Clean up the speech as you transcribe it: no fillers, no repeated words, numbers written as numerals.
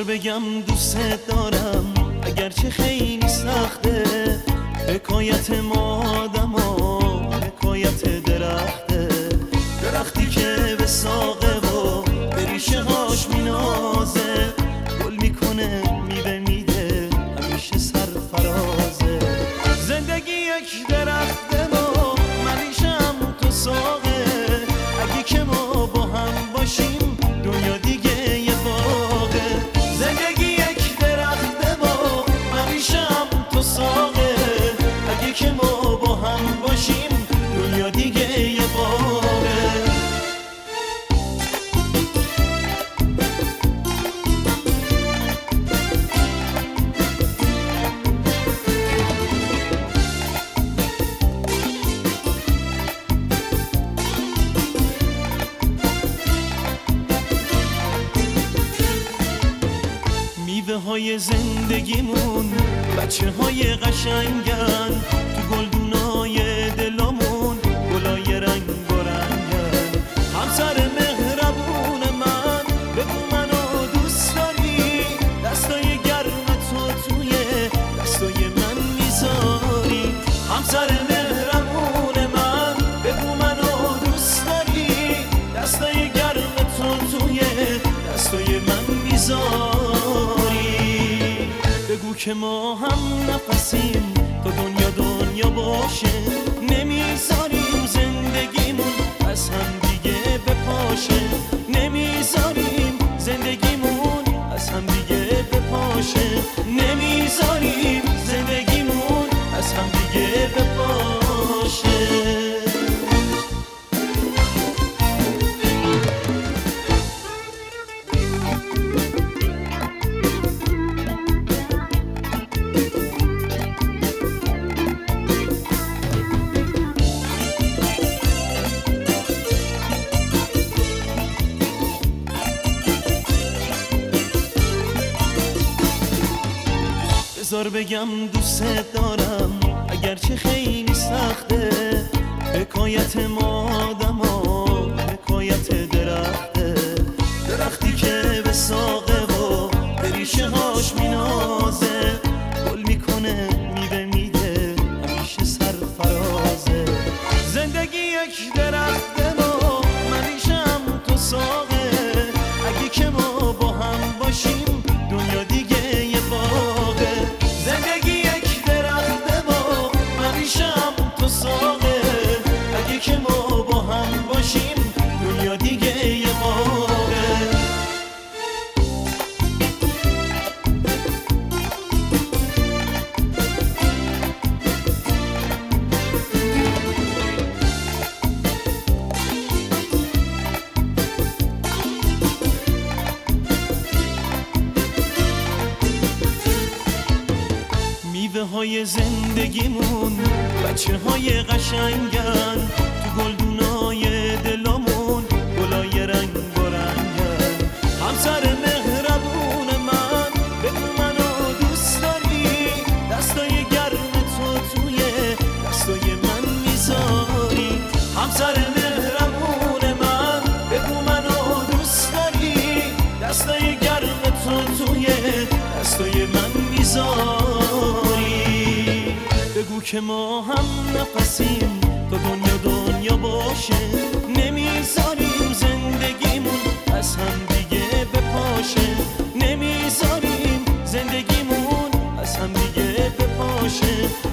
بذار بگم دوست دارم اگرچه خیلی سخته، حکایت ما آدما حکایت درخته، درختی که به ساقه و به ریشه هاش مینازه، گل میکنه میوه میده همیشه سرفرازه. زندگی یک درخته و من ریشم تو ساقه، اگه که ما با هم باشیم دنیا دیگه یه باغه. زندگی یک درخته و من ریشم تو ساقه، اگه که ما با هم باشیم دنیا دیگه یه باغه. میوه های زندگیمون بچه های قشنگن، تو گلدونای دلامون گلای رنگ و رنگن. همسر مهربون من بگو منو دوست داری، دستای گرم تو توی دستای من میذاری. همسر مهربون من بگو منو دوست داری، دستای گرم تو توی دستای من میذاری. بگو که ما هم نفسیم تا دنیا باشه، نمیذاریم زندگیمون از هم دیگه بپاشه، نمیذاریم زندگیمون از هم دیگه بپاشه، نمیذاریم زندگیمون از هم دیگه بپاشه. بذار بگم دوست دارم اگرچه خیلی سخته، حکایت ما آدما حکایت درخته، درختی که به ساقه و به ریشه هاش مینازه، گل میکنه میوه میده همیشه سرفرازه. زندگی یک درخته و من ریشم تو ساقه، اگه که ما با هم باشیم دنیا دیگه یه باغه. زندگی یک درخته با من ریشم تو ساقه، اگه که ما با هم باشیم دنیا دیگه یه باغه. میوه های زندگیمون بچه های قشنگن، تو گلدونای دلامون گلای رنگ و رنگن. همسر مهربون من بگو منو دوست داری، دستای گرم تو توی دستای من میذاری. همسر مهربون من بگو منو دوست داری، دستای گرم تو توی دستای من میذاری. بگو که ما هم نفسیم تا دنیا باشه، نمیذاریم زندگیمون از هم دیگه بپاشه، نمیذاریم زندگیمون از هم دیگه بپاشه،